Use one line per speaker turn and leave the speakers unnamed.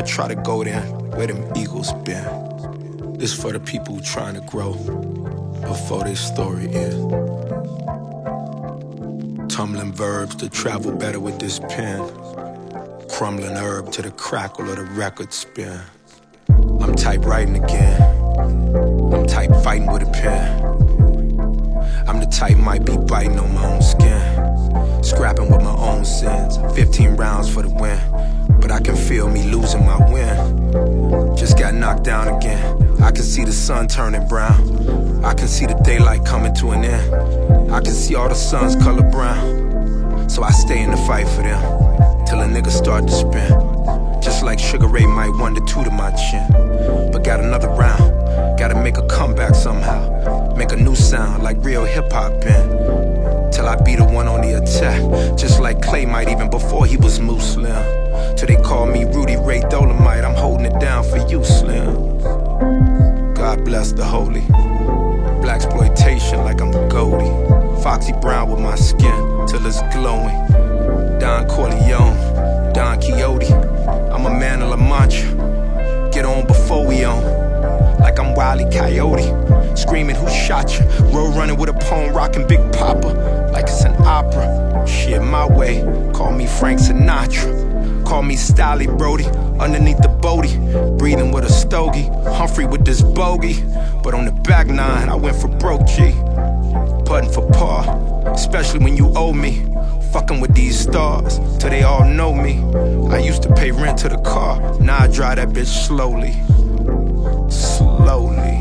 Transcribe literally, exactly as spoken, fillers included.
I'ma try to go there, where them eagles been. This for the people who trying to grow before their story ends. Tumbling verbs to travel better with this pen. Crumbling herb to the crackle of the record spin. I'm type writing again. I'm type fighting with a pen. I'm the type might be biting on my own skin. Scrapping with my own sins. Fifteen rounds for the win. But I can feel me losing my win. Just got knocked down again. I can see the sun turning brown. I can see the daylight coming to an end. I can see all the suns color brown. So I stay in the fight for them till a nigga start to spin. Just like Sugar Ray might one to two to my chin. But got another round. Gotta make a comeback somehow. Make a new sound like real hip-hop been. Till I be the one on the attack. Just like Clay might even before he was Moose Slim. Till they call me Rudy Ray Dolomite. I'm holding it down for you, Slim. God bless the holy. Blaxploitation like I'm Goldie. Foxy Brown with my skin till it's glowing. Don Corleone, Don Quixote. I'm a man of La Mancha. Get on before we on. Like I'm Wile E. Coyote. Screaming who shot you. Road running with a poem rocking Big Papa. Like it's an opera. Shit my way. Call me Frank Sinatra. Call me Stolly Brody. Underneath the boaty. Breathing with a stogie. Humphrey with this bogey. But on the back nine I went for broke G. Putting for par. Especially when you owe me. Fucking with these stars till they all know me. I used to pay rent to the car. Now I drive that bitch slowly. Slowly.